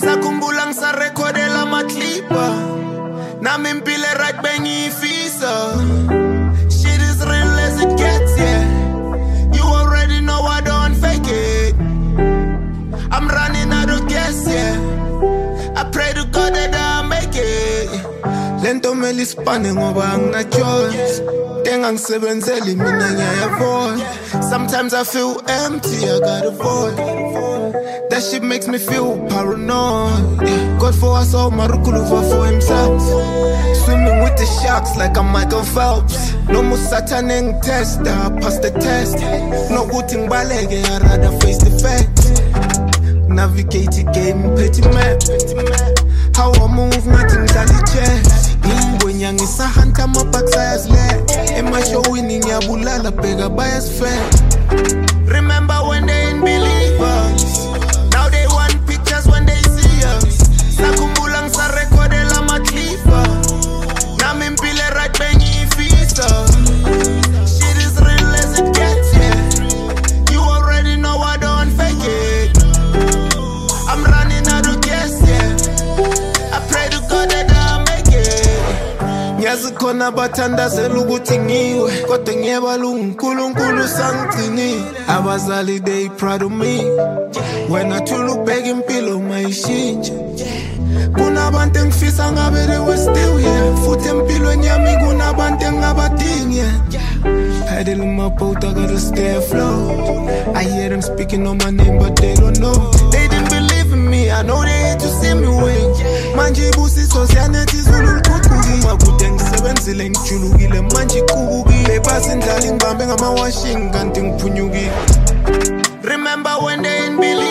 Sakumbula ngisarekhodela ama-clipper nami impilo right bengiyifisa. Shit is real as it gets, yeah. You already know I don't fake it. I'm running out of gas, yeah. I pray to God that I make it. Lento mele ispane ngoba angina choice. Tenga ngisebenzeli mina ngiyavoid. Sometimes I feel empty, I got a void. That shit makes me feel paranoid. God for us all, Marukuluva for himself. Swimming with the sharks like I'm Michael Phelps. No more sataning test, I passed the test. No good thing balege, I rather face the facts. Navigate the game, petty map. How I move, nothing tally chest. When young is a hunter, my backside leg. And my show winning, ya bulala, bega bias fair. Remember when they ain't believe us? Now they want pictures when they see us. Sakumbulang sa rekodela maklifa. Nami mpile right bengi ifisa. Shit is real as it gets, yeah. You already know I don't fake it. I'm running out of gas, yeah. I pray to God that I make it. Ngiyazi khona bathandazela ukuthi ngiwe, kodwa ngiyebala uNkulunkulu sangigcinile. Abazali they proud of me. When I thula ukubheka impilo mayishintshe. Kunabantu engifisa ngabe they were still here. Futhi empilweni yami kunabantu engingabadingi, yeah. Paddle in my boat, I gotta stay afloat. I hear them speaking on my name, but they don't know. They didn't believe in me, I know they hate to see me win. Manje ibusiso siyanethi izulu liqhuqhukile. Makude ngisebenzile ngijulukile manje iqhubukile. Basi indlala ngibambe ngama-washing kanti ngiphunyukile. Remember when they ain't believe